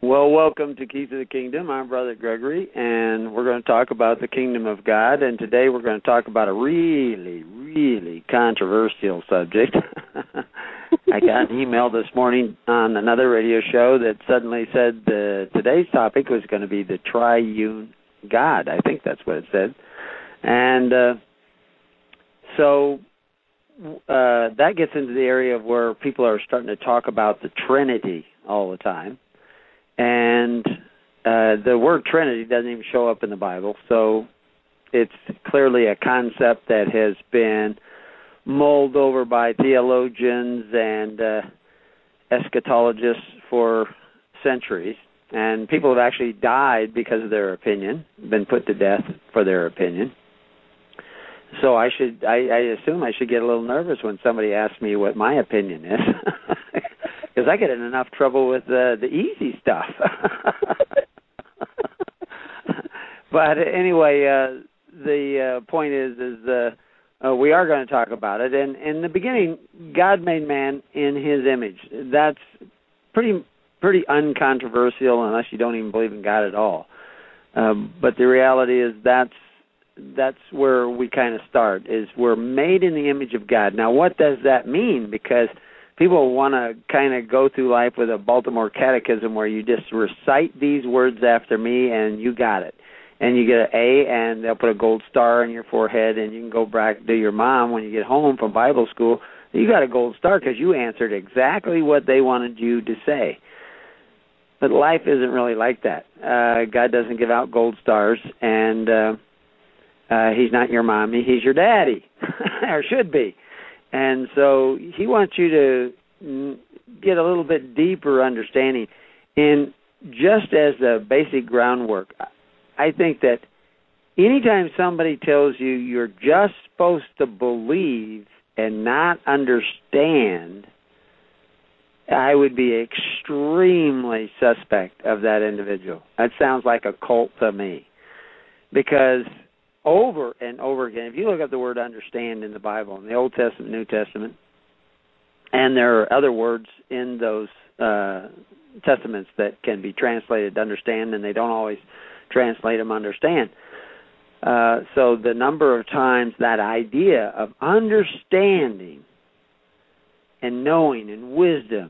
Well, welcome to Keys of the Kingdom. I'm Brother Gregory, and we're going to talk about the Kingdom of God. And today we're going to talk about a really, really controversial subject. I got an email this morning on another radio show that suddenly said today's topic was going to be the triune God. I think that's what it said. And so that gets into the area of where people are starting to talk about the Trinity all the time. And the word Trinity doesn't even show up in the Bible, so it's clearly a concept that has been mulled over by theologians and eschatologists for centuries. And people have actually died because of their opinion, been put to death for their opinion. So I assume I should get a little nervous when somebody asks me what my opinion is. Because I get in enough trouble with the easy stuff. But anyway, the point is we are going to talk about it. And in the beginning, God made man in His image. That's pretty uncontroversial unless you don't even believe in God at all. But the reality is that's where we kind of start, is we're made in the image of God. Now, what does that mean? Because people want to kind of go through life with a Baltimore catechism where you just recite these words after me and you got it. And you get an A and they'll put a gold star on your forehead, and you can go back to your mom when you get home from Bible school. You got a gold star because you answered exactly what they wanted you to say. But life isn't really like that. God doesn't give out gold stars, and He's not your mommy, He's your daddy, or should be. And so He wants you to get a little bit deeper understanding. And just as the basic groundwork, I think that anytime somebody tells you you're just supposed to believe and not understand, I would be extremely suspect of that individual. That sounds like a cult to me. Because over and over again, if you look up the word understand in the Bible, in the Old Testament, New Testament, and there are other words in those testaments that can be translated understand, and they don't always translate them understand. So the number of times that idea of understanding and knowing and wisdom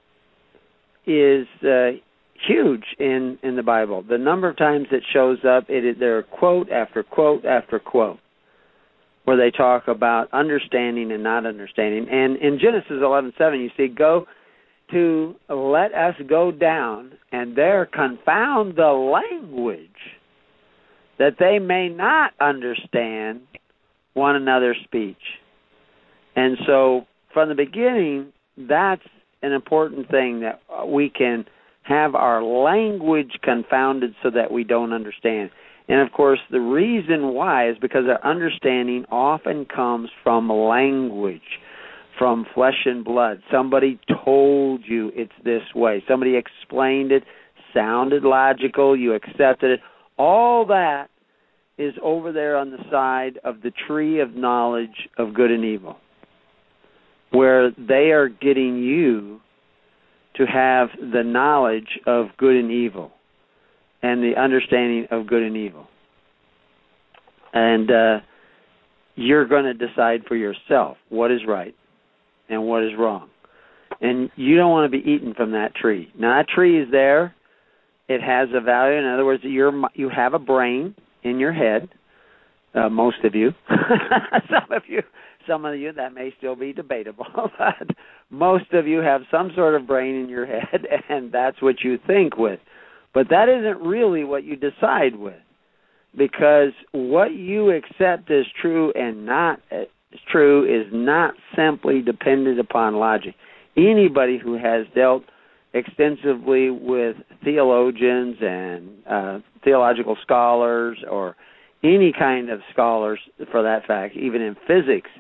is huge in the Bible. The number of times it shows up, there are quote after quote after quote where they talk about understanding and not understanding. And in Genesis 11:7, you see, go to let us go down and there confound the language that they may not understand one another's speech. And so from the beginning, that's an important thing, that we can have our language confounded so that we don't understand. And, of course, the reason why is because our understanding often comes from language, from flesh and blood. Somebody told you it's this way. Somebody explained it, sounded logical, you accepted it. All that is over there on the side of the tree of knowledge of good and evil, where they are getting you to have the knowledge of good and evil and the understanding of good and evil. And you're going to decide for yourself what is right and what is wrong. And you don't want to be eaten from that tree. Now, that tree is there. It has a value. In other words, you have a brain in your head, most of you. Some of you, that may still be debatable, but most of you have some sort of brain in your head, and that's what you think with. But that isn't really what you decide with, because what you accept as true and not as true is not simply dependent upon logic. Anybody who has dealt extensively with theologians and theological scholars, or any kind of scholars for that fact, even in physics,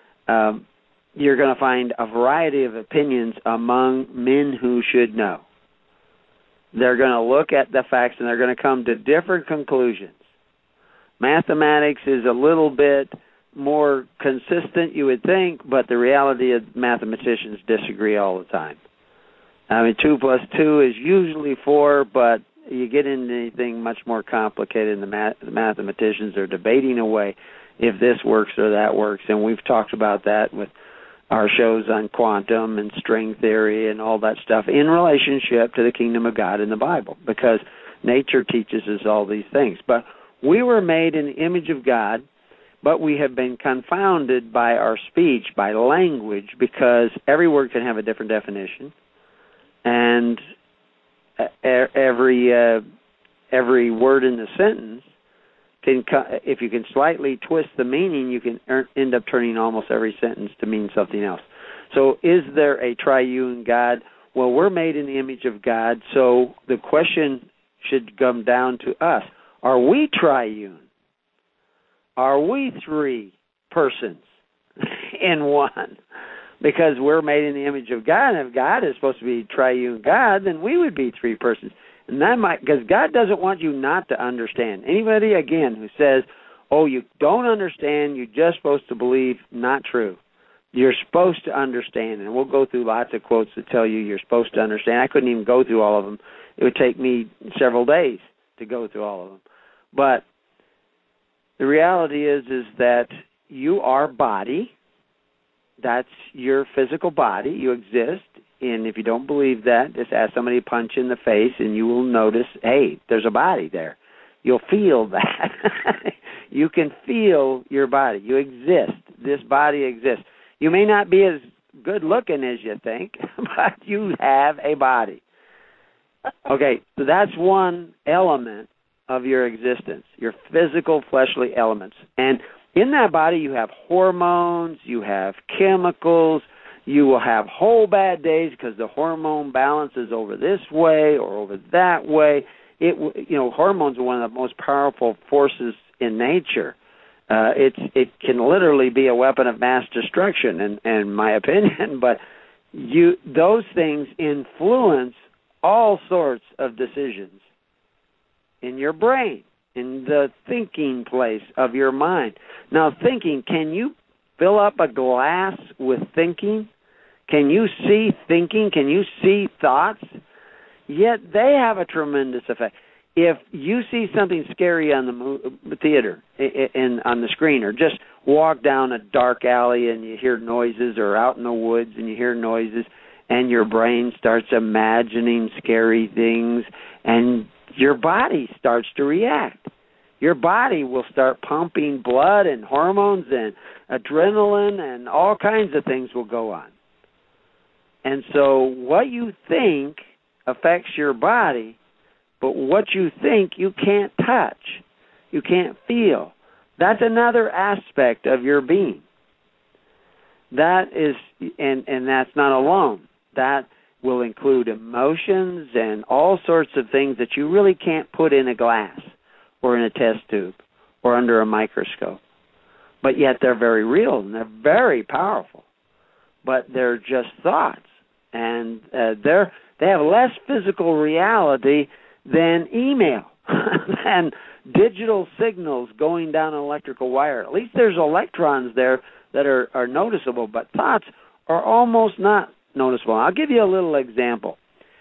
you're going to find a variety of opinions among men who should know. They're going to look at the facts and they're going to come to different conclusions. Mathematics is a little bit more consistent, you would think, but the reality is mathematicians disagree all the time. I mean, 2 plus 2 is usually 4, but you get into anything much more complicated, and the mathematicians are debating away if this works or that works, and we've talked about that with our shows on quantum and string theory and all that stuff in relationship to the kingdom of God in the Bible, because nature teaches us all these things. But we were made in the image of God, but we have been confounded by our speech, by language, because every word can have a different definition, and every word in the sentence if you can slightly twist the meaning, you can end up turning almost every sentence to mean something else. So is there a triune God? Well, we're made in the image of God, so the question should come down to us. Are we triune? Are we 3 persons in one? Because we're made in the image of God, and if God is supposed to be triune God, then we would be 3 persons. And that might, because God doesn't want you not to understand. Anybody, again, who says, oh, you don't understand, you're just supposed to believe, not true. You're supposed to understand, and we'll go through lots of quotes that tell you you're supposed to understand. I couldn't even go through all of them. It would take me several days to go through all of them. But the reality is that you are body. That's your physical body. You exist. And if you don't believe that, just ask somebody to punch in the face, and you will notice, hey, there's a body there. You'll feel that. You can feel your body. You exist. This body exists. You may not be as good looking as you think, but you have a body. Okay, so that's one element of your existence, your physical fleshly elements. And in that body you have hormones, you have chemicals, you will have whole bad days because the hormone balance is over this way or over that way. Hormones are one of the most powerful forces in nature. It can literally be a weapon of mass destruction, in my opinion. But those things influence all sorts of decisions in your brain, in the thinking place of your mind. Now, thinking, can you fill up a glass with thinking? Can you see thinking? Can you see thoughts? Yet they have a tremendous effect. If you see something scary on the theater, on the screen, or just walk down a dark alley and you hear noises, or out in the woods and you hear noises, and your brain starts imagining scary things, and your body starts to react. Your body will start pumping blood and hormones and adrenaline, and all kinds of things will go on. And so what you think affects your body, but what you think you can't touch, you can't feel. That's another aspect of your being. That is, and that's not alone. That will include emotions and all sorts of things that you really can't put in a glass or in a test tube or under a microscope. But yet they're very real and they're very powerful. But they're just thoughts. And they have less physical reality than email and digital signals going down an electrical wire. At least there's electrons there that are noticeable, but thoughts are almost not noticeable. I'll give you a little example.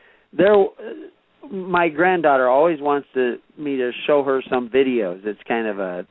My granddaughter always wants me to show her some videos. It's kind of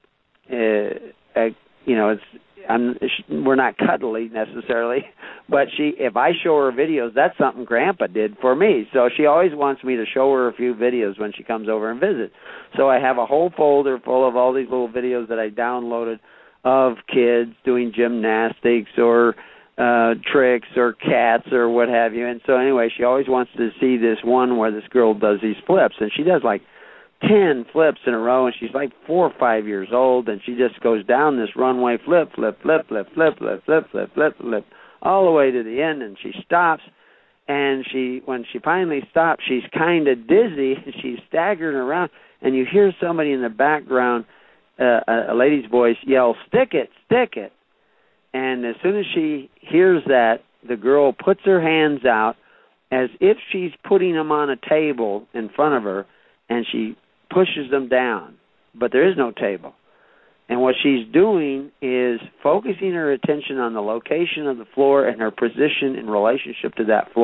we're not cuddly necessarily, but if I show her videos, that's something Grandpa did for me. So she always wants me to show her a few videos when she comes over and visits. So I have a whole folder full of all these little videos that I downloaded of kids doing gymnastics or tricks or cats or what have you. And so anyway, she always wants to see this one where this girl does these flips, and she does like 10 flips in a row, and she's like 4 or 5 years old, and she just goes down this runway, flip, flip, flip, flip, flip, flip, flip, flip, flip, flip, all the way to the end, and she stops, and when she finally stops, she's kind of dizzy, and she's staggering around, and you hear somebody in the background, a lady's voice, yell, "Stick it, stick it." And as soon as she hears that, the girl puts her hands out as if she's putting them on a table in front of her, and she pushes them down, but there is no table. And what she's doing is focusing her attention on the location of the floor and her position in relationship to that floor,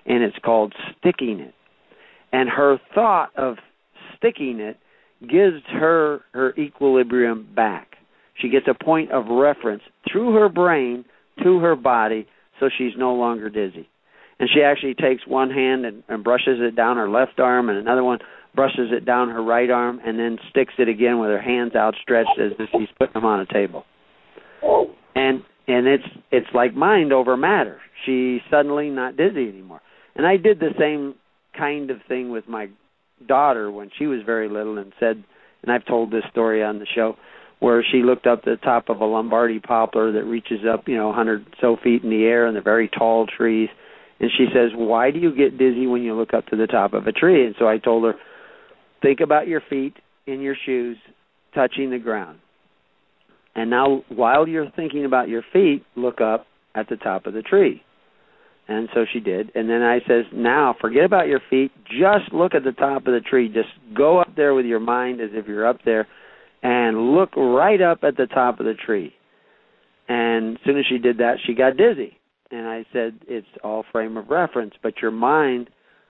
and it's called sticking it. And her thought of sticking it gives her equilibrium back. She gets a point of reference through her brain to her body, so she's no longer dizzy. And she actually takes one hand and brushes it down her left arm, and another one brushes it down her right arm, and then sticks it again with her hands outstretched as if she's putting them on a table. And it's like mind over matter. She's suddenly not dizzy anymore. And I did the same kind of thing with my daughter when she was very little, and said, and I've told this story on the show, where she looked up the top of a Lombardy poplar that reaches up, 100 so feet in the air, and they're very tall trees. And she says, "Why do you get dizzy when you look up to the top of a tree?" And so I told her, think about your feet in your shoes touching the ground. And now, while you're thinking about your feet, look up at the top of the tree. And so she did. And then I says, now, forget about your feet. Just look at the top of the tree. Just go up there with your mind as if you're up there, and look right up at the top of the tree. And as soon as she did that, she got dizzy. And I said, it's all frame of reference, but your mind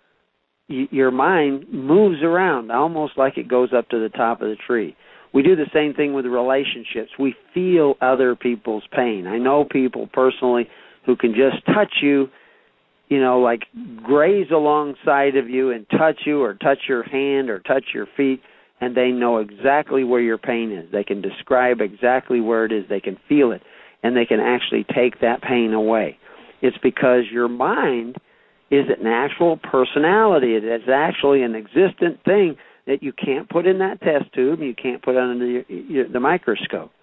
moves around almost like it goes up to the top of the tree. We do the same thing with relationships. We feel other people's pain. I know people personally who can just touch you, like graze alongside of you and touch you, or touch your hand or touch your feet, and they know exactly where your pain is. They can describe exactly where it is. They can feel it, and they can actually take that pain away. It's because your mind is an actual personality. It is actually an existent thing that you can't put in that test tube, and you can't put under the microscope.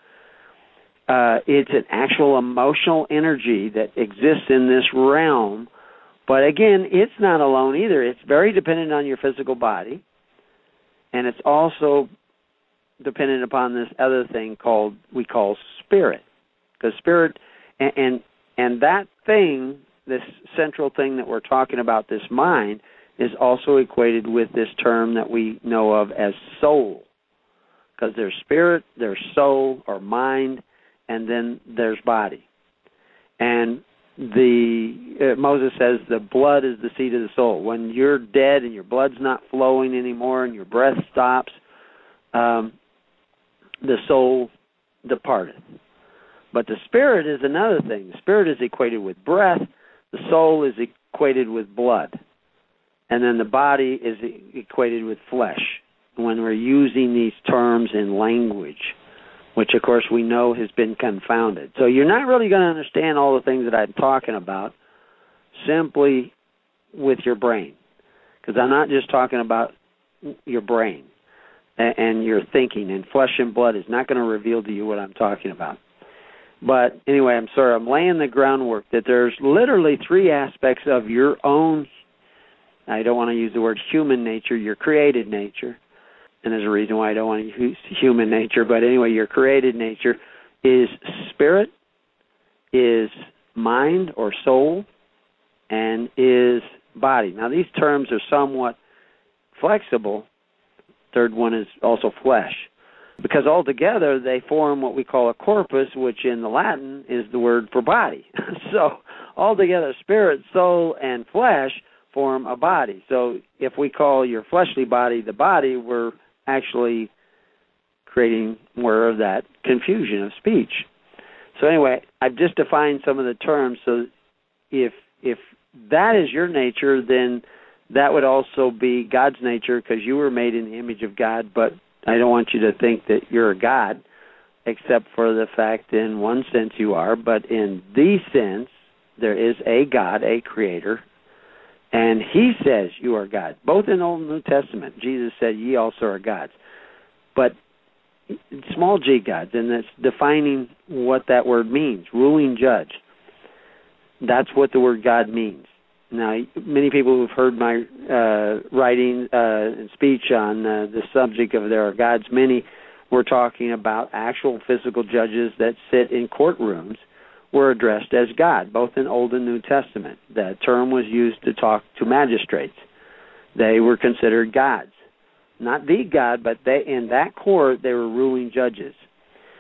It's an actual emotional energy that exists in this realm. But again, it's not alone either. It's very dependent on your physical body, and it's also dependent upon this other thing we call spirit. Because spirit and that thing, this central thing that we're talking about, this mind, is also equated with this term that we know of as soul. Because there's spirit, there's soul or mind, and then there's body. And Moses says the blood is the seat of the soul. When you're dead and your blood's not flowing anymore and your breath stops, the soul departeth. But the spirit is another thing. The spirit is equated with breath. The soul is equated with blood. And then the body is equated with flesh when we're using these terms in language, which, of course, we know has been confounded. So you're not really going to understand all the things that I'm talking about simply with your brain, because I'm not just talking about your brain and your thinking, and flesh and blood is not going to reveal to you what I'm talking about. But anyway, I'm laying the groundwork that there's literally three aspects of your own, I don't want to use the word human nature, your created nature. And there's a reason why I don't want to use human nature. But anyway, your created nature is spirit, is mind or soul, and is body. Now, these terms are somewhat flexible. Third one is also flesh. Because altogether they form what we call a corpus, which in the Latin is the word for body. So altogether, spirit, soul, and flesh form a body. So if we call your fleshly body the body, we're actually creating more of that confusion of speech. So anyway, I've just defined some of the terms. So if that is your nature, then that would also be God's nature, because you were made in the image of God. But I don't want you to think that you're a God, except for the fact in one sense you are. But in the sense, there is a God, a creator, and he says you are God. Both in Old and New Testament, Jesus said, ye also are gods. But small g gods, and that's defining what that word means, ruling judge. That's what the word God means. Now, many people who've heard my writing and speech on the subject of there are gods, many were talking about actual physical judges that sit in courtrooms were addressed as God, both in Old and New Testament. That term was used to talk to magistrates. They were considered gods. Not the God, but they in that court, they were ruling judges.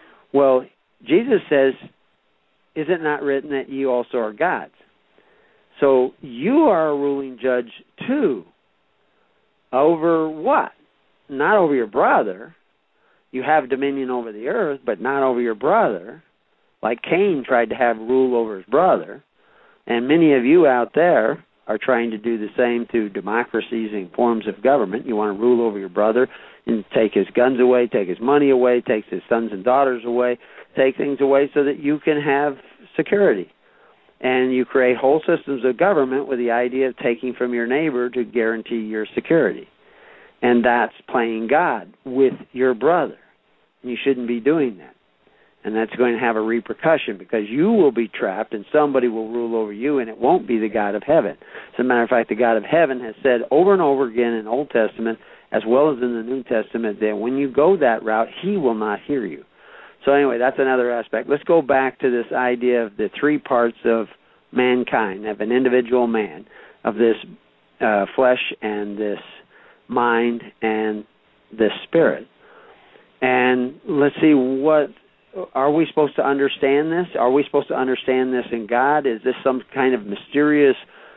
Well, Jesus says, is it not written that you also are gods? So you are a ruling judge too. Over what? Not over your brother. You have dominion over the earth, but not over your brother. Like Cain tried to have rule over his brother. And many of you out there are trying to do the same through democracies and forms of government. You want to rule over your brother and take his guns away, take his money away, take his sons and daughters away, take things away so that you can have security. And you create whole systems of government with the idea of taking from your neighbor to guarantee your security. And that's playing God with your brother. You shouldn't be doing that. And that's going to have a repercussion because you will be trapped and somebody will rule over you, and it won't be the God of heaven. As a matter of fact, the God of heaven has said over and over again in the Old Testament as well as in the New Testament that when you go that route, he will not hear you. So anyway, that's another aspect. Let's go back to this idea of the three parts of mankind, of an individual man, of this flesh and this mind and this spirit. And let's see, what are we supposed to understand this? Are we supposed to understand this in God? Is this some kind of mysterious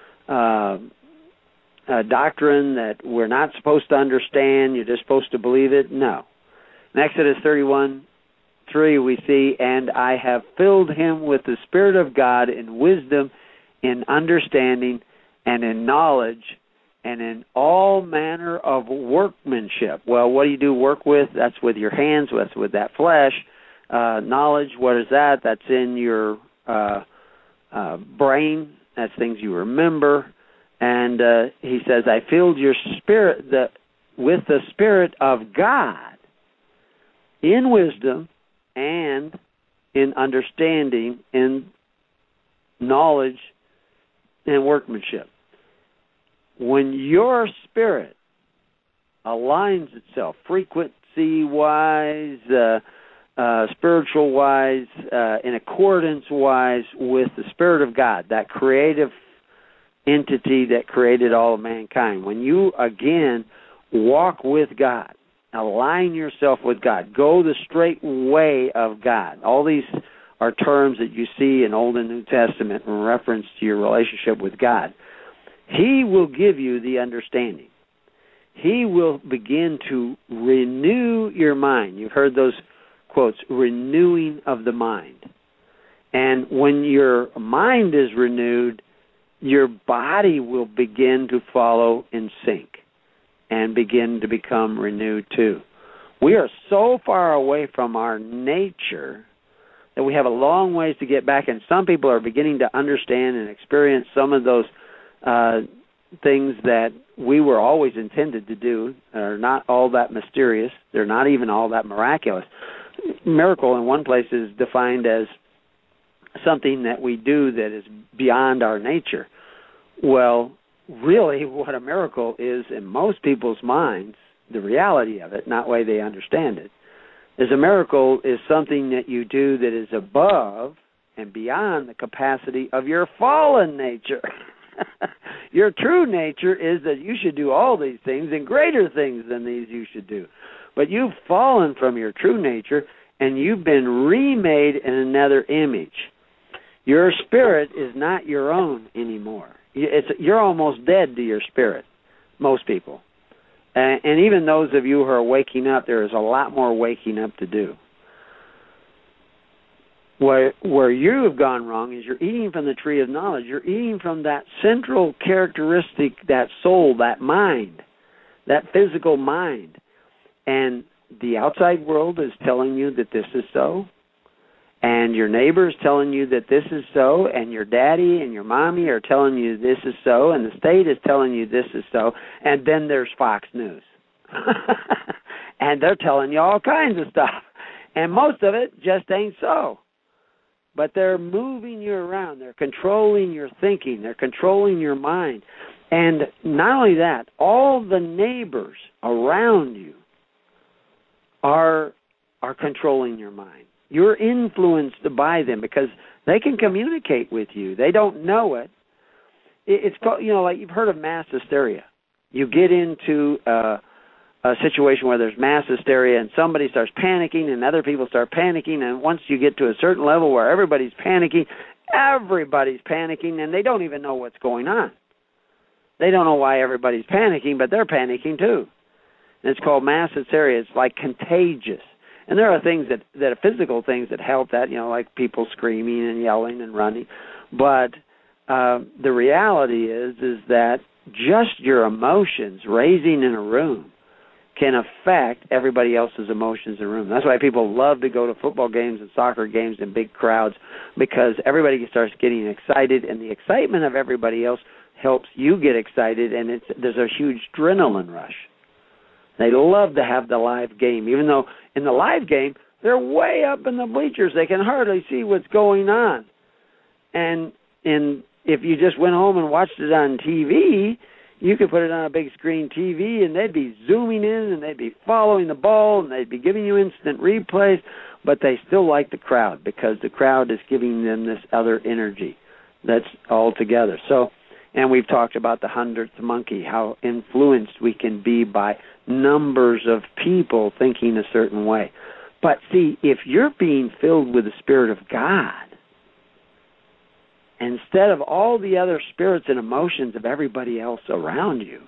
doctrine that we're not supposed to understand? You're just supposed to believe it? No. In Exodus 31:3 we see, and I have filled him with the Spirit of God in wisdom, in understanding, and in knowledge, and in all manner of workmanship. Well, what do you do work with? That's with your hands. That's with that flesh. Knowledge, what is that? That's in your brain. That's things you remember. And he says, I filled your spirit with the Spirit of God in wisdom and in understanding, in knowledge and workmanship. When your spirit aligns itself frequency-wise, spiritual-wise, in accordance-wise with the Spirit of God, that creative entity that created all of mankind, when you, again, walk with God, align yourself with God, go the straight way of God. All these are terms that you see in Old and New Testament in reference to your relationship with God. He will give you the understanding. He will begin to renew your mind. You've heard those quotes, renewing of the mind. And when your mind is renewed, your body will begin to follow in sync and begin to become renewed too. We are so far away from our nature that we have a long ways to get back, and some people are beginning to understand and experience some of those things that we were always intended to do. Are not all that mysterious. They're not even all that miraculous. Miracle in one place is defined as something that we do that is beyond our nature. Well, really what a miracle is in most people's minds, the reality of it, not the way they understand it, is a miracle is something that you do that is above and beyond the capacity of your fallen nature. Your true nature is that you should do all these things and greater things than these you should do. But you've fallen from your true nature and you've been remade in another image. Your spirit is not your own anymore. You're almost dead to your spirit, most people. And even those of you who are waking up, there is a lot more waking up to do. Where you have gone wrong is you're eating from the tree of knowledge. You're eating from that central characteristic, that soul, that mind, that physical mind. And the outside world is telling you that this is so. And your neighbor is telling you that this is so. And your daddy and your mommy are telling you this is so. And the state is telling you this is so. And then there's Fox News. And they're telling you all kinds of stuff. And most of it just ain't so. But they're moving you around. They're controlling your thinking. They're controlling your mind. And not only that, all the neighbors around you are controlling your mind. You're influenced by them because they can communicate with you. They don't know it. It's called, like you've heard of mass hysteria. You get into a situation where there's mass hysteria and somebody starts panicking and other people start panicking, and once you get to a certain level where everybody's panicking, everybody's panicking, and they don't even know what's going on. They don't know why everybody's panicking, but they're panicking too. And it's called mass hysteria. It's like contagious. And there are things that are physical things that help that, like people screaming and yelling and running. But the reality is that just your emotions raising in a room can affect everybody else's emotions in the room. That's why people love to go to football games and soccer games in big crowds, because everybody starts getting excited, and the excitement of everybody else helps you get excited, and there's a huge adrenaline rush. They love to have the live game, even though in the live game, they're way up in the bleachers. They can hardly see what's going on. And if you just went home and watched it on TV, you could put it on a big screen TV, and they'd be zooming in, and they'd be following the ball, and they'd be giving you instant replays, but they still like the crowd because the crowd is giving them this other energy that's all together. So, and we've talked about the 100th monkey, how influenced we can be by numbers of people thinking a certain way. But see, if you're being filled with the Spirit of God, instead of all the other spirits and emotions of everybody else around you,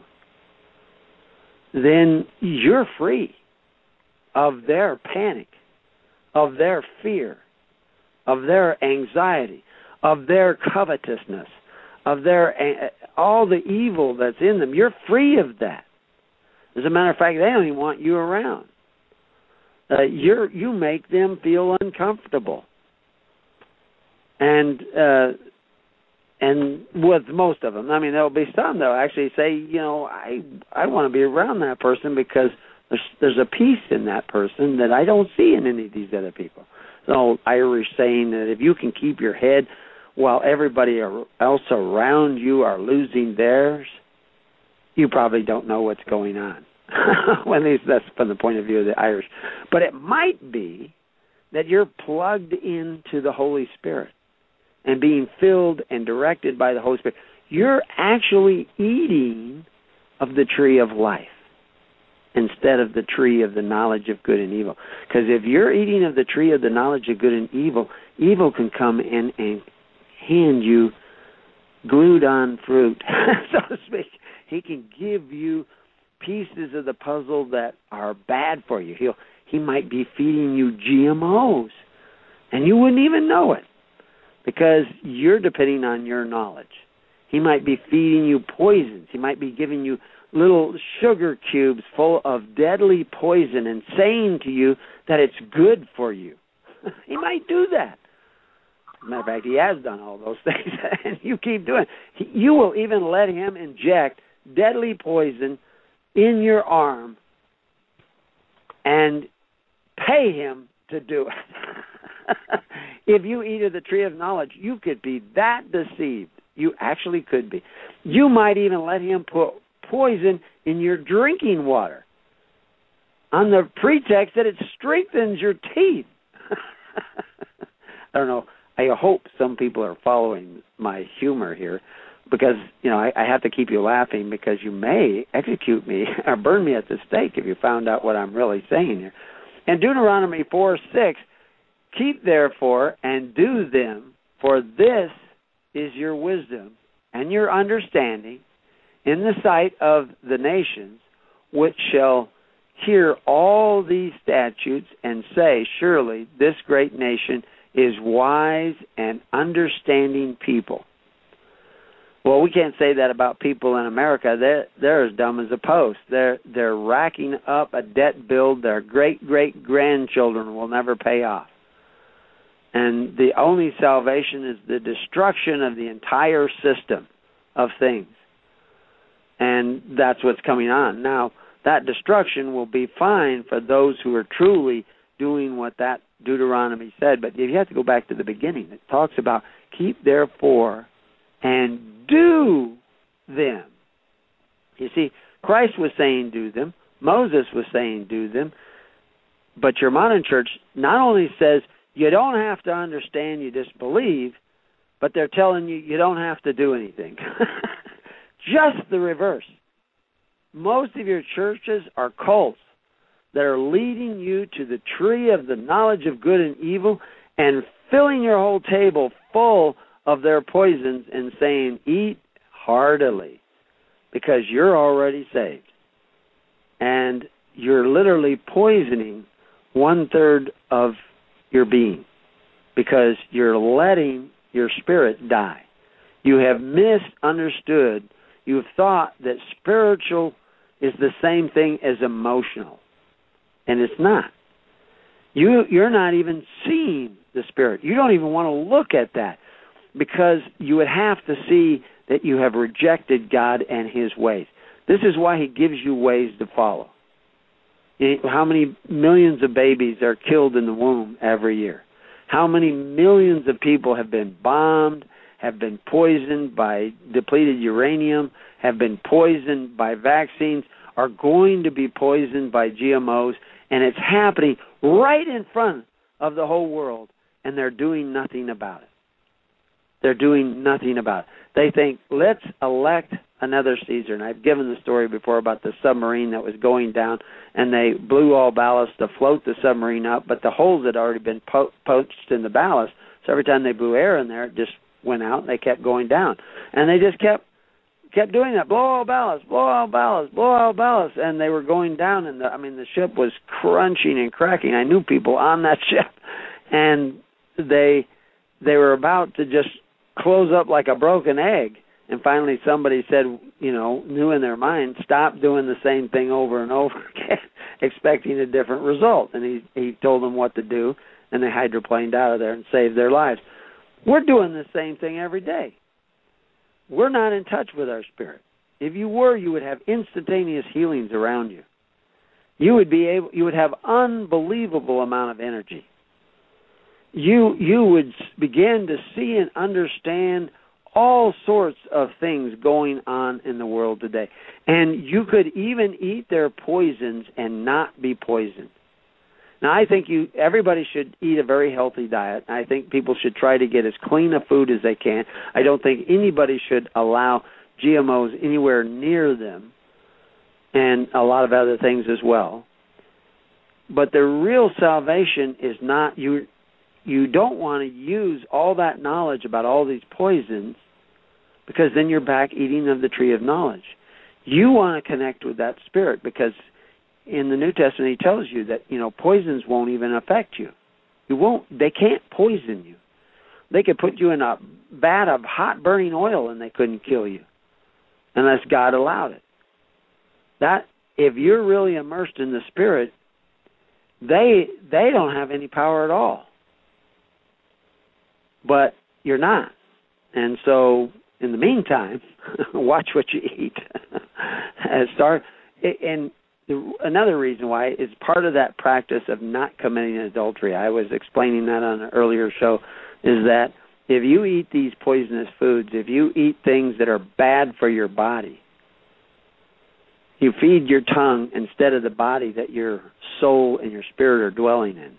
then you're free of their panic, of their fear, of their anxiety, of their covetousness, of their all the evil that's in them. You're free of that. As a matter of fact, they don't even want you around. You make them feel uncomfortable. And with most of them, I mean, there'll be some that'll actually say, I want to be around that person because there's a peace in that person that I don't see in any of these other people. The old Irish saying that if you can keep your head while everybody else around you are losing theirs, you probably don't know what's going on. Well, at least that's from the point of view of the Irish. But it might be that you're plugged into the Holy Spirit and being filled and directed by the Holy Spirit. You're actually eating of the tree of life instead of the tree of the knowledge of good and evil. Because if you're eating of the tree of the knowledge of good and evil, evil can come in and hand you glued-on fruit, so to speak. He can give you pieces of the puzzle that are bad for you. He might be feeding you GMOs, and you wouldn't even know it because you're depending on your knowledge. He might be feeding you poisons. He might be giving you little sugar cubes full of deadly poison and saying to you that it's good for you. He might do that. As a matter of fact, he has done all those things, and you keep doing it. You will even let him inject deadly poison in your arm and pay him to do it. If you eat of the tree of knowledge, you could be that deceived. You actually could be. You might even let him put poison in your drinking water on the pretext that it strengthens your teeth. I don't know. I hope some people are following my humor here because, I have to keep you laughing because you may execute me or burn me at the stake if you found out what I'm really saying here. In Deuteronomy 4:6, keep therefore and do them, for this is your wisdom and your understanding in the sight of the nations, which shall hear all these statutes and say, surely this great nation is wise and understanding people. Well, we can't say that about people in America. They're as dumb as a post. They're racking up a debt bill their great-great-grandchildren will never pay off. And the only salvation is the destruction of the entire system of things. And that's what's coming on. Now, that destruction will be fine for those who are truly doing what that Deuteronomy said. But you have to go back to the beginning. It talks about keep therefore and do them. You see, Christ was saying do them. Moses was saying do them. But your modern church not only says you don't have to understand, you just believe, but they're telling you you don't have to do anything. Just the reverse. Most of your churches are cults that are leading you to the tree of the knowledge of good and evil and filling your whole table full of their poisons and saying, eat heartily, because you're already saved. And you're literally poisoning 1/3 of your being, because you're letting your spirit die. You have misunderstood. You've thought that spiritual is the same thing as emotional, and it's not. You're not even seeing the spirit. You don't even want to look at that, because you would have to see that you have rejected God and His ways. This is why He gives you ways to follow. How many millions of babies are killed in the womb every year? How many millions of people have been bombed, have been poisoned by depleted uranium, have been poisoned by vaccines, are going to be poisoned by GMOs, and it's happening right in front of the whole world, and they're doing nothing about it. They're doing nothing about it. They think, let's elect another Caesar. And I've given the story before about the submarine that was going down, and they blew all ballast to float the submarine up, but the holes had already been poached in the ballast, so every time they blew air in there, it just went out, and they kept going down. And they just kept doing that, blow all ballast, blow all ballast, blow all ballast, and they were going down, and the ship was crunching and cracking. I knew people on that ship, and they were about to just close up like a broken egg. And finally somebody said, knew in their mind, stop doing the same thing over and over again, expecting a different result. And he told them what to do, and they hydroplaned out of there and saved their lives. We're doing the same thing every day. We're not in touch with our spirit. If you were, you would have instantaneous healings around you. You would have unbelievable amount of energy. You would begin to see and understand all sorts of things going on in the world today. And you could even eat their poisons and not be poisoned. Now, I think everybody should eat a very healthy diet. I think people should try to get as clean a food as they can. I don't think anybody should allow GMOs anywhere near them, and a lot of other things as well. But the real salvation is not you. You don't want to use all that knowledge about all these poisons, because then you're back eating of the tree of knowledge. You want to connect with that spirit, because in the New Testament He tells you that, poisons won't even affect you. They can't poison you. They could put you in a vat of hot burning oil and they couldn't kill you unless God allowed it. That, if you're really immersed in the spirit, they don't have any power at all. But you're not. And so, in the meantime, watch what you eat. Another reason why is part of that practice of not committing adultery. I was explaining that on an earlier show, is that if you eat these poisonous foods, if you eat things that are bad for your body, you feed your tongue instead of the body that your soul and your spirit are dwelling in.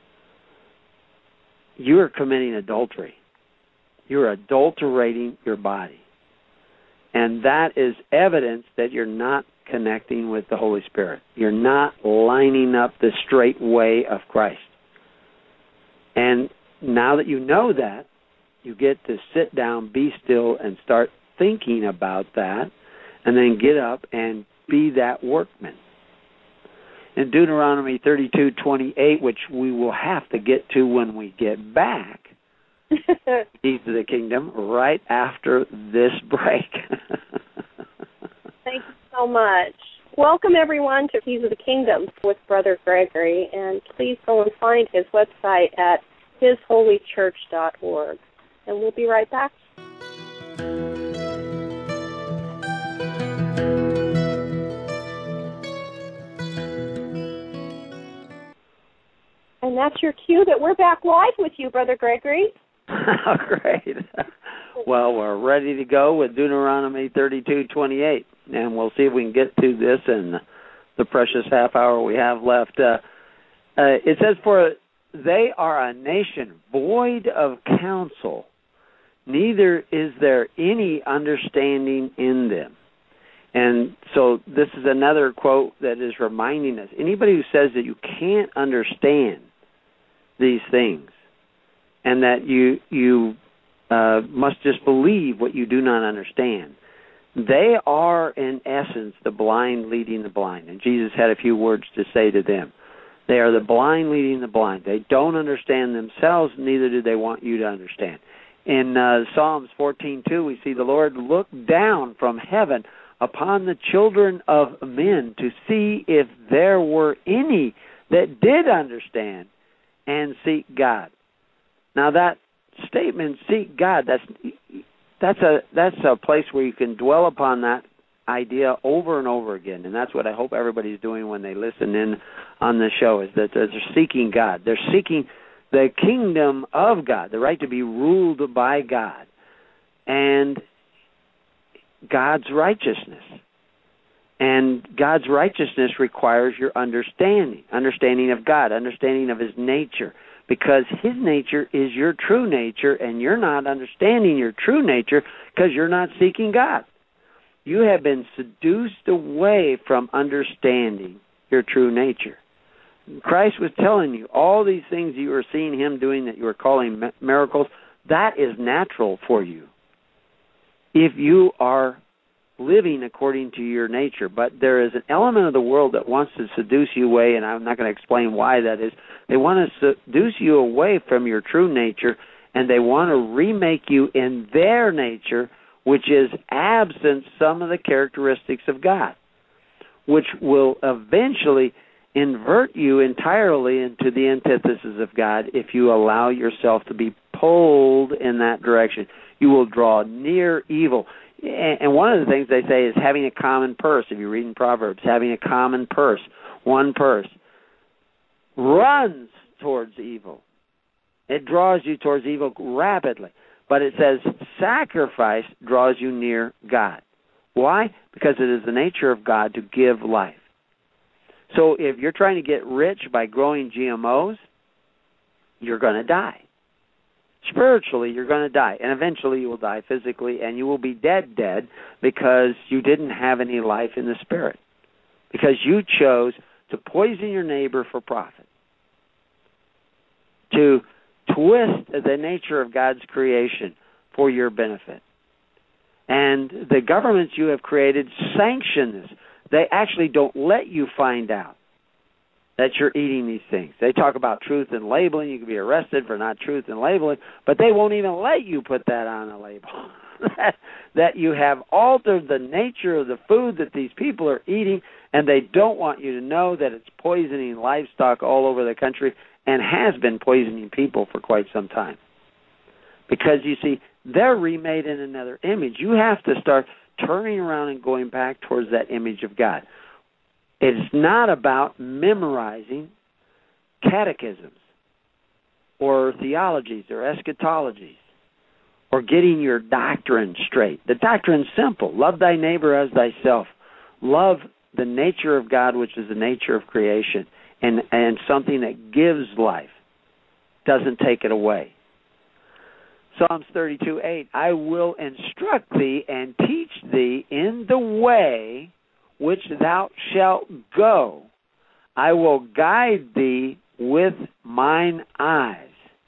You are committing adultery. You're adulterating your body. And that is evidence that you're not connecting with the Holy Spirit. You're not lining up the straight way of Christ. And now that you know that, you get to sit down, be still, and start thinking about that, and then get up and be that workman. In Deuteronomy 32:28, which we will have to get to when we get back, Keys to the Kingdom, right after this break. Thank you so much. Welcome, everyone, to Keys of the Kingdom with Brother Gregory, and please go and find his website at hisholychurch.org. And we'll be right back. And that's your cue that we're back live with you, Brother Gregory. Great. Well, we're ready to go with Deuteronomy 32:28, and we'll see if we can get through this in the precious half hour we have left. It says, "For they are a nation void of counsel, neither is there any understanding in them." And so this is another quote that is reminding us, anybody who says that you can't understand these things and that you must just believe what you do not understand. They are, in essence, the blind leading the blind. And Jesus had a few words to say to them. They are the blind leading the blind. They don't understand themselves, neither do they want you to understand. In Psalms 14:2, we see the Lord look down from heaven upon the children of men to see if there were any that did understand and seek God. Now that statement, seek God, that's a place where you can dwell upon that idea over and over again, and that's what I hope everybody's doing when they listen in on the show, is that they're seeking God. They're seeking the kingdom of God, the right to be ruled by God, and God's righteousness. And God's righteousness requires your understanding of God, understanding of His nature, because His nature is your true nature, and you're not understanding your true nature because you're not seeking God. You have been seduced away from understanding your true nature. Christ was telling you all these things you were seeing Him doing that you were calling miracles, that is natural for you if you are living according to your nature. But there is an element of the world that wants to seduce you away, and I'm not going to explain why that is. They want to seduce you away from your true nature, and they want to remake you in their nature, which is absent some of the characteristics of God, which will eventually invert you entirely into the antithesis of God if you allow yourself to be pulled in that direction. You will draw near evil. And one of the things they say is having a common purse. If you read in Proverbs, having a common purse, one purse, runs towards evil. It draws you towards evil rapidly. But it says sacrifice draws you near God. Why? Because it is the nature of God to give life. So if you're trying to get rich by growing GMOs, you're going to die. Spiritually, you're going to die, and eventually you will die physically, and you will be dead because you didn't have any life in the spirit, because you chose to poison your neighbor for profit, to twist the nature of God's creation for your benefit. And the governments you have created sanction this. They actually don't let you find out that you're eating these things. They talk about truth in labeling. You can be arrested for not truth in labeling, but they won't even let you put that on a label. That you have altered the nature of the food that these people are eating, and they don't want you to know that it's poisoning livestock all over the country and has been poisoning people for quite some time. Because, you see, they're remade in another image. You have to start turning around and going back towards that image of God. It's not about memorizing catechisms or theologies or eschatologies or getting your doctrine straight. The doctrine's simple. Love thy neighbor as thyself. Love the nature of God, which is the nature of creation, and something that gives life, doesn't take it away. Psalms 32:8, I will instruct thee and teach thee in the way which thou shalt go. I will guide thee with mine eyes.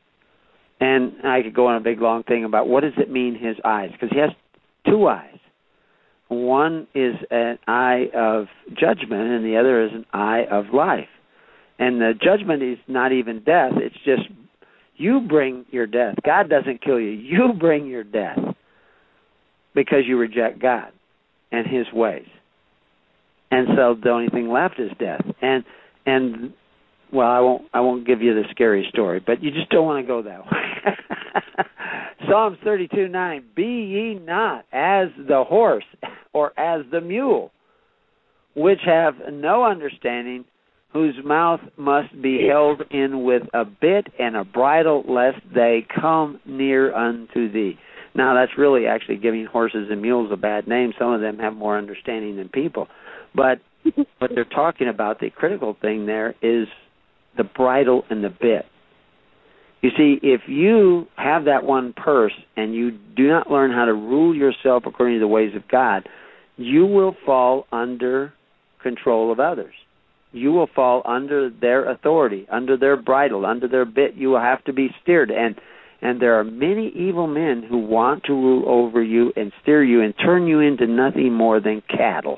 And I could go on a big, long thing about what does it mean, his eyes, because he has two eyes. One is an eye of judgment, and the other is an eye of life. And the judgment is not even death. It's just you bring your death. God doesn't kill you. You bring your death because you reject God and his ways. And so the only thing left is death. And well, I won't give you the scary story, but you just don't want to go that way. Psalms 32:9, be ye not as the horse or as the mule, which have no understanding, whose mouth must be held in with a bit and a bridle, lest they come near unto thee. Now, that's really actually giving horses and mules a bad name. Some of them have more understanding than people. But what they're talking about, the critical thing there, is the bridle and the bit. You see, if you have that one purse and you do not learn how to rule yourself according to the ways of God, you will fall under control of others. You will fall under their authority, under their bridle, under their bit. You will have to be steered. And And there are many evil men who want to rule over you and steer you and turn you into nothing more than cattle.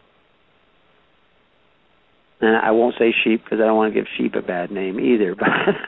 And I won't say sheep because I don't want to give sheep a bad name either.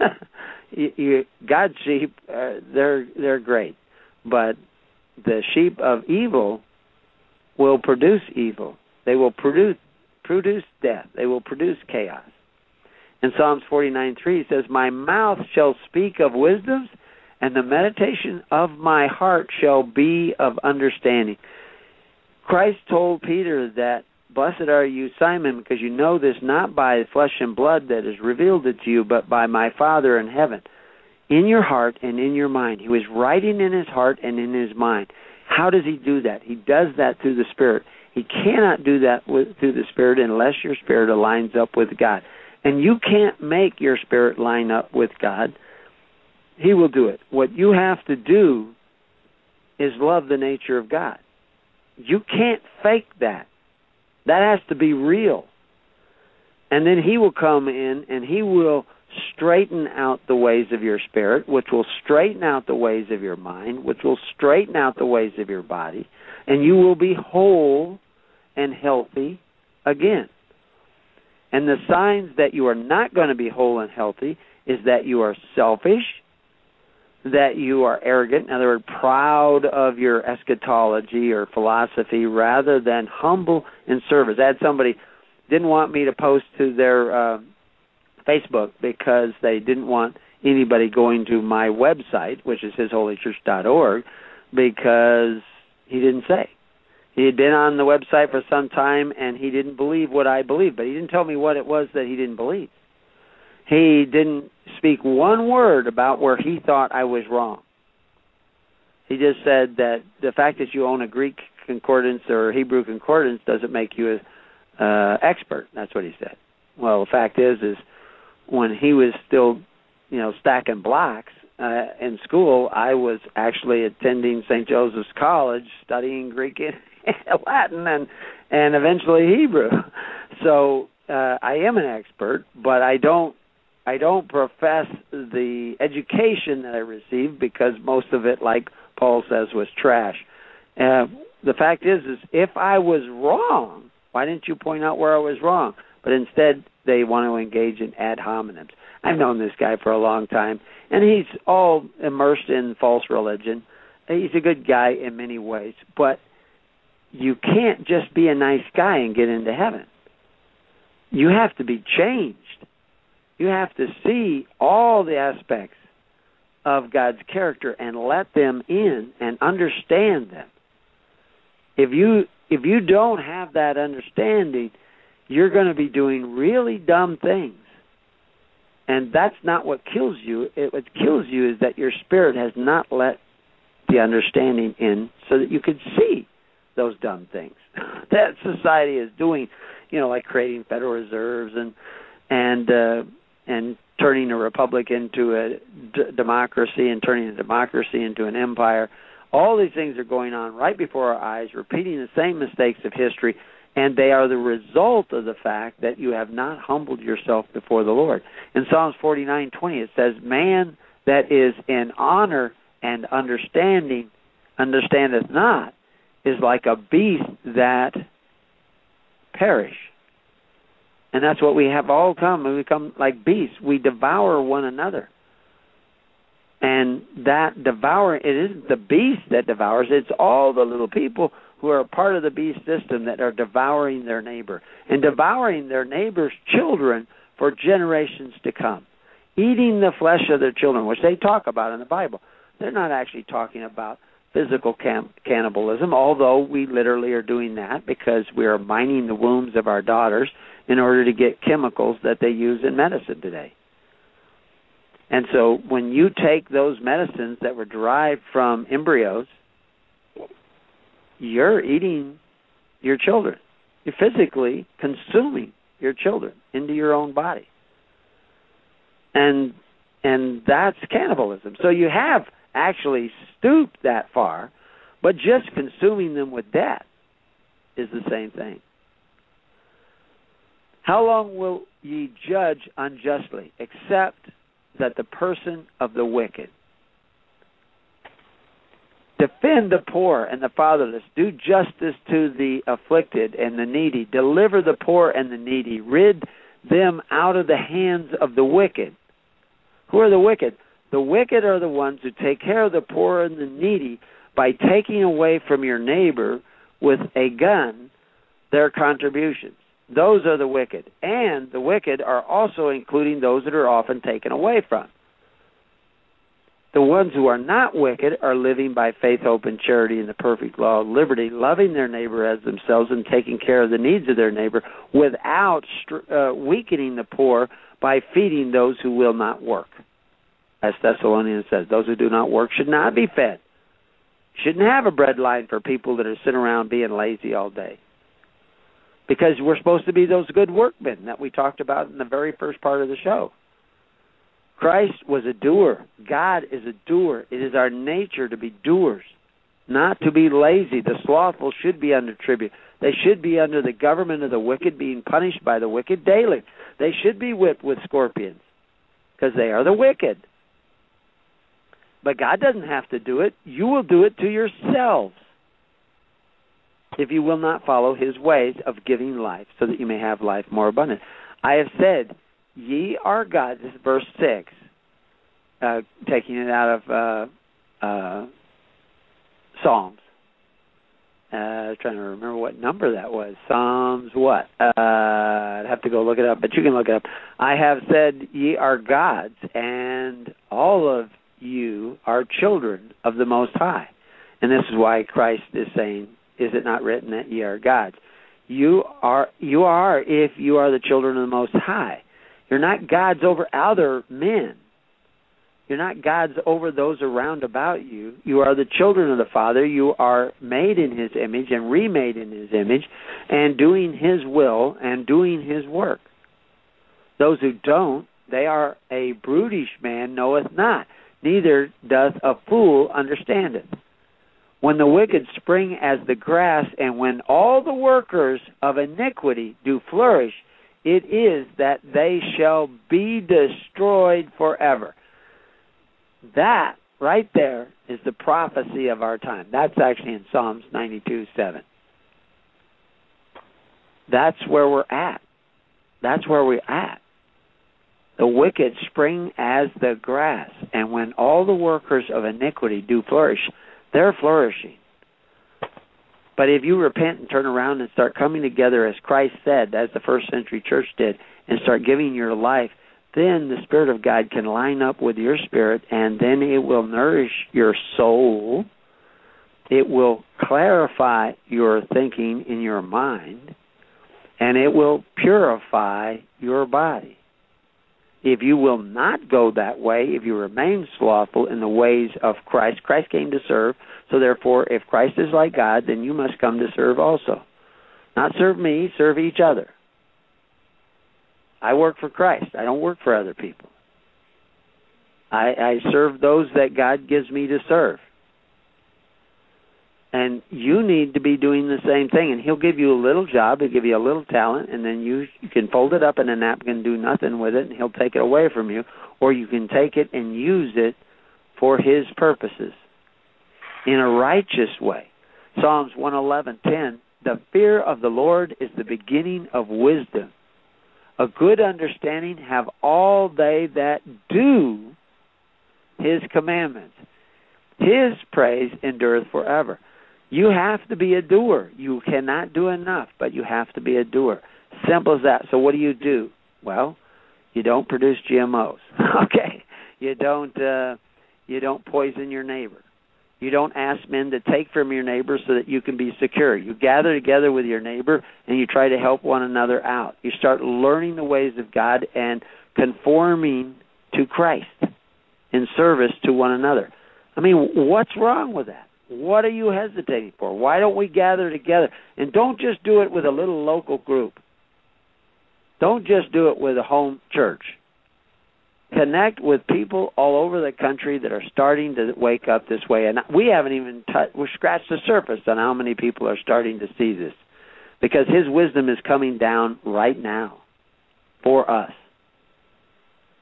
But God's sheep, they're great. But the sheep of evil will produce evil. They will produce death. They will produce chaos. In Psalms 49:3 it says, "My mouth shall speak of wisdoms, and the meditation of my heart shall be of understanding." Christ told Peter that, "Blessed are you, Simon, because you know this not by flesh and blood that has revealed it to you, but by my Father in heaven." In your heart and in your mind. He was writing in his heart and in his mind. How does he do that? He does that through the Spirit. He cannot do that through the Spirit unless your spirit aligns up with God. And you can't make your spirit line up with God. He will do it. What you have to do is love the nature of God. You can't fake that. That has to be real. And then he will come in and he will straighten out the ways of your spirit, which will straighten out the ways of your mind, which will straighten out the ways of your body, and you will be whole and healthy again. And the signs that you are not going to be whole and healthy is that you are selfish, that you are arrogant, in other words, proud of your eschatology or philosophy rather than humble in service. I had somebody didn't want me to post to their Facebook because they didn't want anybody going to my website, which is hisholychurch.org, because he didn't say. He had been on the website for some time, and he didn't believe what I believed, but he didn't tell me what it was that he didn't believe. He didn't speak one word about where he thought I was wrong. He just said that the fact that you own a Greek concordance or Hebrew concordance doesn't make you an expert. That's what he said. Well, the fact is when he was still, stacking blocks in school, I was actually attending St. Joseph's College, studying Greek and Latin, and eventually Hebrew. So I am an expert, but I don't profess the education that I received because most of it, like Paul says, was trash. The fact is if I was wrong, why didn't you point out where I was wrong? But instead, they want to engage in ad hominems. I've known this guy for a long time, and he's all immersed in false religion. He's a good guy in many ways, but you can't just be a nice guy and get into heaven. You have to be changed. You have to see all the aspects of God's character and let them in and understand them. If you don't have that understanding, you're going to be doing really dumb things. And that's not what kills you. What kills you is that your spirit has not let the understanding in so that you could see those dumb things that society is doing, like creating Federal Reserves and turning a republic into a democracy and turning a democracy into an empire. All these things are going on right before our eyes, repeating the same mistakes of history, and they are the result of the fact that you have not humbled yourself before the Lord. In Psalms 49:20, it says, "Man that is in honor and understandeth not, is like a beast that perish." And that's what we have all come. We become like beasts. We devour one another. And that devouring, it isn't the beast that devours, it's all the little people who are a part of the beast system that are devouring their neighbor and devouring their neighbor's children for generations to come, eating the flesh of their children, which they talk about in the Bible. They're not actually talking about physical cannibalism, although we literally are doing that because we are mining the wombs of our daughters in order to get chemicals that they use in medicine today. And so when you take those medicines that were derived from embryos, you're eating your children. You're physically consuming your children into your own body. And that's cannibalism. So you have actually stooped that far, but just consuming them with death is the same thing. How long will ye judge unjustly, except that the person of the wicked Defend the poor and the fatherless. Do justice to the afflicted and the needy. Deliver the poor and the needy. Rid them out of the hands of the wicked. Who are the wicked? The wicked are the ones who take care of the poor and the needy by taking away from your neighbor with a gun their contributions. Those are the wicked. And the wicked are also including those that are often taken away from. The ones who are not wicked are living by faith, hope, and charity in the perfect law of liberty, loving their neighbor as themselves and taking care of the needs of their neighbor without weakening the poor by feeding those who will not work. As Thessalonians says, those who do not work should not be fed. Shouldn't have a bread line for people that are sitting around being lazy all day. Because we're supposed to be those good workmen that we talked about in the very first part of the show. Christ was a doer. God is a doer. It is our nature to be doers, not to be lazy. The slothful should be under tribute. They should be under the government of the wicked, being punished by the wicked daily. They should be whipped with scorpions because they are the wicked. But God doesn't have to do it. You will do it to yourselves if you will not follow his ways of giving life so that you may have life more abundant. I have said, ye are gods, this is verse 6, taking it out of Psalms. I was trying to remember what number that was. Psalms what? I'd have to go look it up, but you can look it up. I have said, ye are gods, and all of you are children of the Most High. And this is why Christ is saying, is it not written that ye are gods? You are if you are the children of the Most High. You're not gods over other men. You're not gods over those around about you. You are the children of the Father. You are made in his image and remade in his image and doing his will and doing his work. Those who don't, they are a brutish man knoweth not, neither doth a fool understand it. When the wicked spring as the grass, and when all the workers of iniquity do flourish, it is that they shall be destroyed forever. That right there is the prophecy of our time. That's actually in Psalms 92:7. That's where we're at. That's where we're at. The wicked spring as the grass, and when all the workers of iniquity do flourish, they're flourishing. But if you repent and turn around and start coming together as Christ said, as the first century church did, and start giving your life, then the Spirit of God can line up with your spirit, and then it will nourish your soul. It will clarify your thinking in your mind, and it will purify your body. If you will not go that way, if you remain slothful in the ways of Christ, Christ came to serve, so therefore if Christ is like God, then you must come to serve also. Not serve me, serve each other. I work for Christ. I don't work for other people. I serve those that God gives me to serve. And you need to be doing the same thing. And he'll give you a little job, he'll give you a little talent, and then you can fold it up in a napkin and do nothing with it, and he'll take it away from you. Or you can take it and use it for his purposes in a righteous way. Psalms 111:10, the fear of the Lord is the beginning of wisdom. A good understanding have all they that do his commandments. His praise endureth forever. You have to be a doer. You cannot do enough, but you have to be a doer. Simple as that. So what do? Well, you don't produce GMOs. Okay. You don't poison your neighbor. You don't ask men to take from your neighbor so that you can be secure. You gather together with your neighbor and you try to help one another out. You start learning the ways of God and conforming to Christ in service to one another. I mean, what's wrong with that? What are you hesitating for? Why don't we gather together? And don't just do it with a little local group. Don't just do it with a home church. Connect with people all over the country that are starting to wake up this way. And we haven't even we've scratched the surface on how many people are starting to see this. Because his wisdom is coming down right now for us.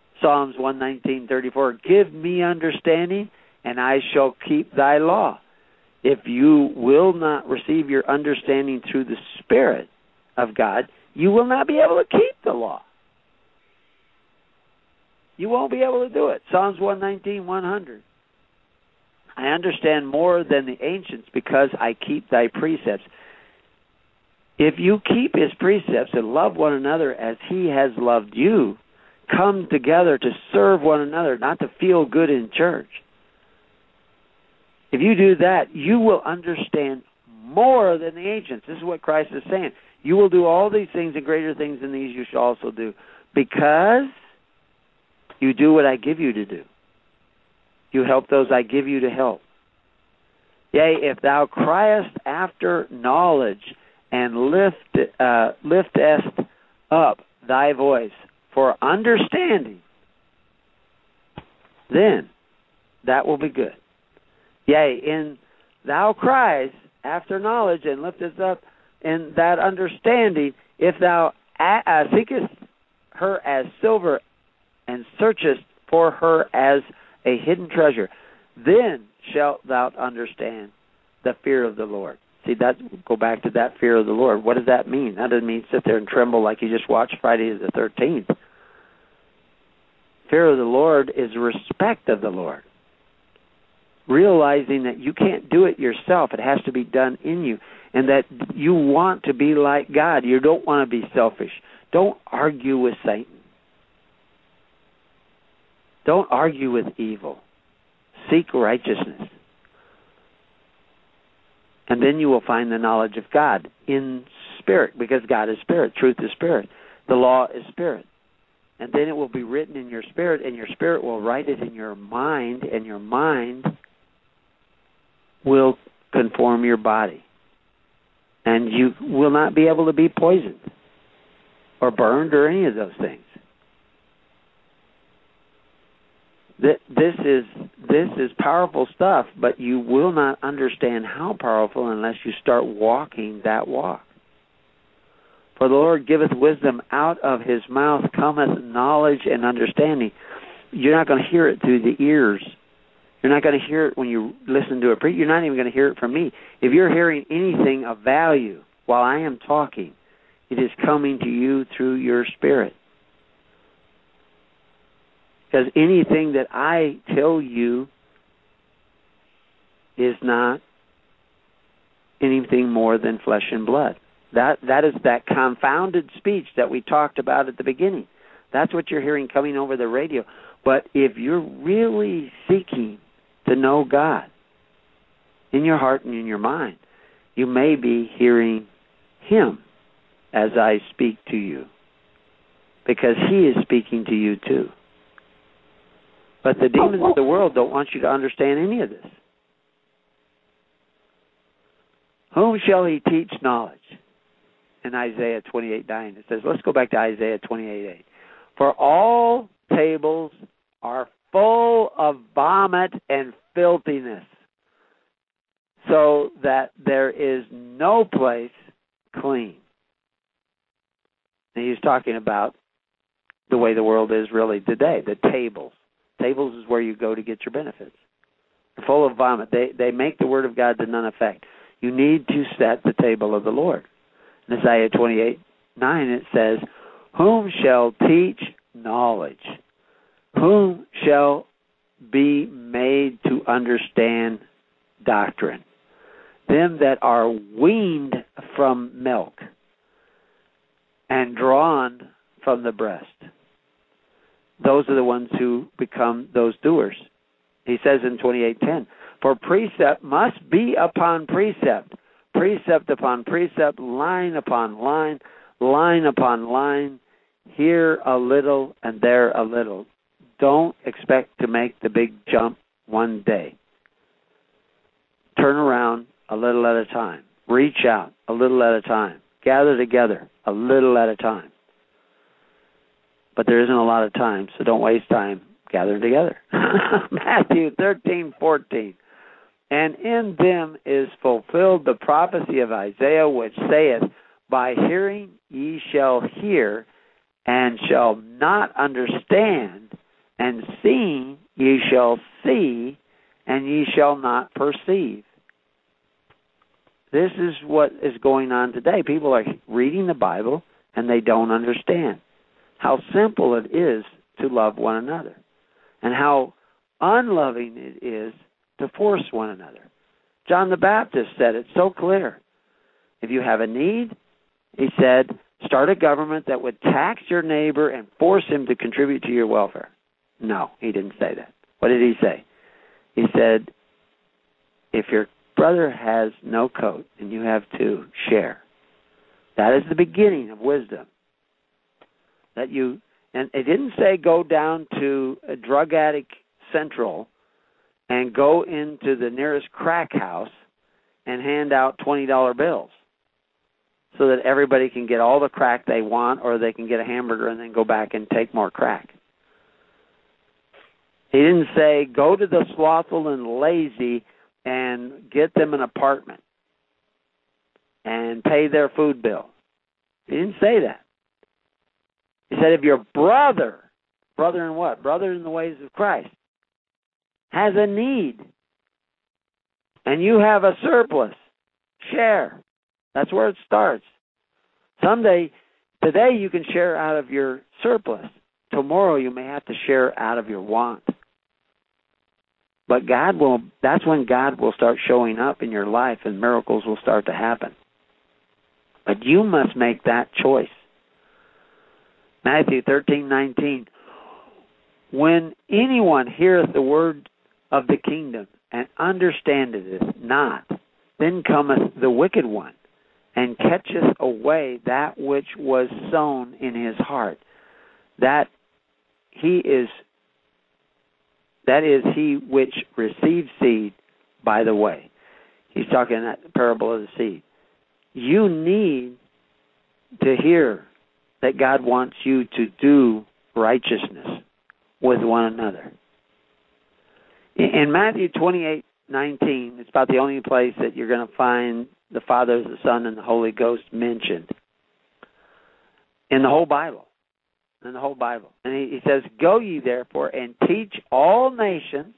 Psalms 119:34, give me understanding, and I shall keep thy law. if you will not receive your understanding through the Spirit of God, you will not be able to keep the law. You won't be able to do it. Psalms 119, 100. I understand more than the ancients because I keep thy precepts. If you keep his precepts and love one another as he has loved you, come together to serve one another, not to feel good in church. If you do that, you will understand more than the ancients. This is what Christ is saying. You will do all these things and greater things than these you shall also do, because you do what I give you to do. You help those I give you to help. Yea, if thou criest after knowledge and liftest up thy voice for understanding, then that will be good. Yea, in thou cries after knowledge and liftest up in that understanding, if thou seekest her as silver and searchest for her as a hidden treasure, then shalt thou understand the fear of the Lord. See, go back to that fear of the Lord. What does that mean? That doesn't mean sit there and tremble like you just watched Friday the 13th. Fear of the Lord is respect of the Lord. Realizing that you can't do it yourself. It has to be done in you. And that you want to be like God. You don't want to be selfish. Don't argue with Satan. Don't argue with evil. Seek righteousness. And then you will find the knowledge of God in spirit, because God is spirit. Truth is spirit. The law is spirit. And then it will be written in your spirit, and your spirit will write it in your mind, and your mind will conform your body. And you will not be able to be poisoned or burned or any of those things. This is powerful stuff, but you will not understand how powerful unless you start walking that walk. For the Lord giveth wisdom, out of his mouth cometh knowledge and understanding. You're not going to hear it through the ears. You're not going to hear it when you listen to a preacher. You're not even going to hear it from me. If you're hearing anything of value while I am talking, it is coming to you through your spirit. Because anything that I tell you is not anything more than flesh and blood. That is that confounded speech that we talked about at the beginning. That's what you're hearing coming over the radio. But if you're really seeking to know God in your heart and in your mind, you may be hearing him as I speak to you, because he is speaking to you too. But the demons of the world don't want you to understand any of this. Whom shall he teach knowledge? In Isaiah 28:9, it says, let's go back to Isaiah 28:8. For all tables are full of vomit and filthiness, so that there is no place clean. And he's talking about the way the world is really today, the tables. Tables is where you go to get your benefits. They're full of vomit. They make the word of God to none effect. You need to set the table of the Lord. In Isaiah 28:9 it says, whom shall teach knowledge? Whom shall be made to understand doctrine? Them that are weaned from milk and drawn from the breast. Those are the ones who become those doers. He says in 28:10, for precept must be upon precept, precept upon precept, line upon line, line upon line, here a little and there a little. Don't expect to make the big jump one day. Turn around a little at a time. Reach out a little at a time. Gather together a little at a time. But there isn't a lot of time, so don't waste time gathering together. Matthew 13:14. And in them is fulfilled the prophecy of Isaiah, which saith, by hearing ye shall hear, and shall not understand, and seeing ye shall see, and ye shall not perceive. This is what is going on today. People are reading the Bible and they don't understand how simple it is to love one another and how unloving it is to force one another. John the Baptist said it so clear. If you have a need, he said, start a government that would tax your neighbor and force him to contribute to your welfare. No, he didn't say that. What did he say? He said, if your brother has no coat and you have two, share. That is the beginning of wisdom. And it didn't say go down to a drug addict central and go into the nearest crack house and hand out $20 bills so that everybody can get all the crack they want, or they can get a hamburger and then go back and take more crack. He didn't say go to the slothful and lazy and get them an apartment and pay their food bill. He didn't say that. He said if your brother in what? Brother in the ways of Christ, has a need and you have a surplus, share. That's where it starts. Today you can share out of your surplus. Tomorrow you may have to share out of your want. But that's when God will start showing up in your life and miracles will start to happen. But you must make that choice. Matthew 13:19. When anyone heareth the word of the kingdom and understandeth it not, then cometh the wicked one, and catcheth away that which was sown in his heart. That is he which received seed by the way. He's talking that parable of the seed. You need to hear that God wants you to do righteousness with one another. In Matthew 28:19, it's about the only place that you're going to find the Father, the Son, and the Holy Ghost mentioned in the whole Bible. And he says, go ye therefore and teach all nations,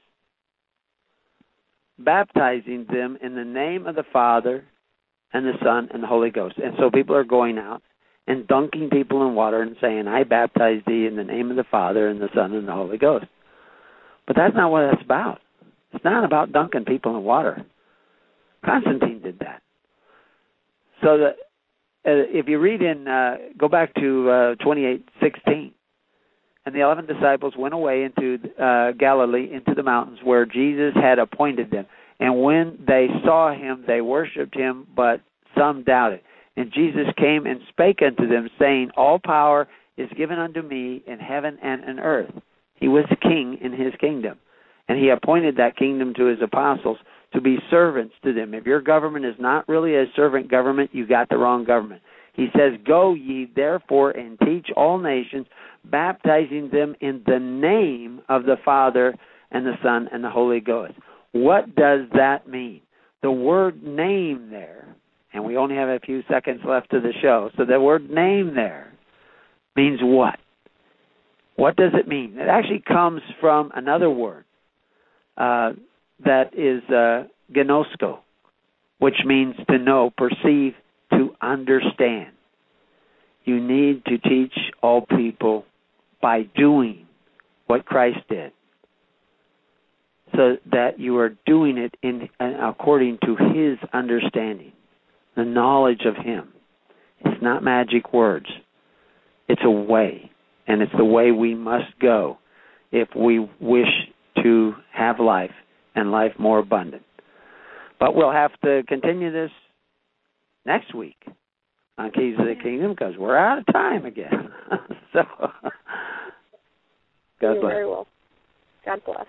baptizing them in the name of the Father and the Son and the Holy Ghost. And so people are going out and dunking people in water and saying, I baptize thee in the name of the Father and the Son and the Holy Ghost. But that's not what it's about. It's not about dunking people in water. Constantine did that. So that if you read go back to 28:16, and the 11 disciples went away into Galilee, into the mountains where Jesus had appointed them. And when they saw him, they worshipped him, but some doubted. And Jesus came and spake unto them, saying, all power is given unto me in heaven and in earth. He was king in his kingdom. And he appointed that kingdom to his apostles to be servants to them. If your government is not really a servant government, you got the wrong government. He says, go ye therefore and teach all nations, baptizing them in the name of the Father and the Son and the Holy Ghost. What does that mean? The word name there, and we only have a few seconds left of the show, so the word name there means what? What does it mean? It actually comes from another word that is gnosko, which means to know, perceive, to understand. You need to teach all people by doing what Christ did, so that you are doing it according to his understanding, the knowledge of him. It's not magic words. It's a way, and it's the way we must go if we wish to have life and life more abundant. But we'll have to continue this next week on Keys of the Kingdom because we're out of time again. So, God bless. Very well. God bless.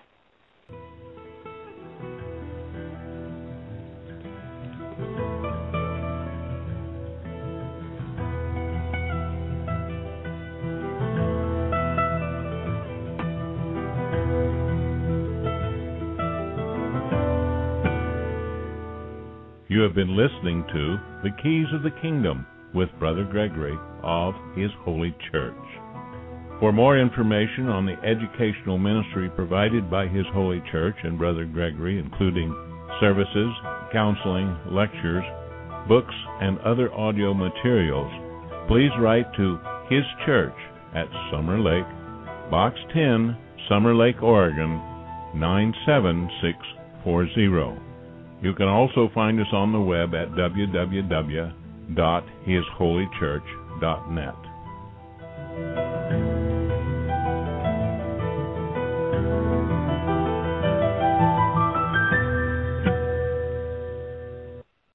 You have been listening to The Keys of the Kingdom with Brother Gregory of His Holy Church. For more information on the educational ministry provided by His Holy Church and Brother Gregory, including services, counseling, lectures, books, and other audio materials, please write to His Church at Summer Lake, Box 10, Summer Lake, Oregon, 97640. You can also find us on the web at www.hisholychurch.net.